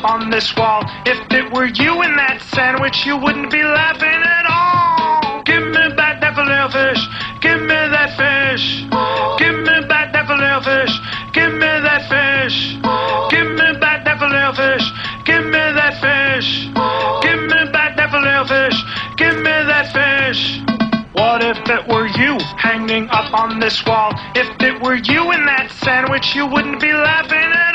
on this wall. If it were you in that sandwich, you wouldn't be laughing at all. Give me back that filet fish. Give me that fish. Give me back that filet fish. Give me that fish. Give me back that filet fish. Give me that fish. Give me back that filet fish. Give me that fish. What if it were you hanging up on this wall? If it were you in that sandwich, you wouldn't be laughing at all.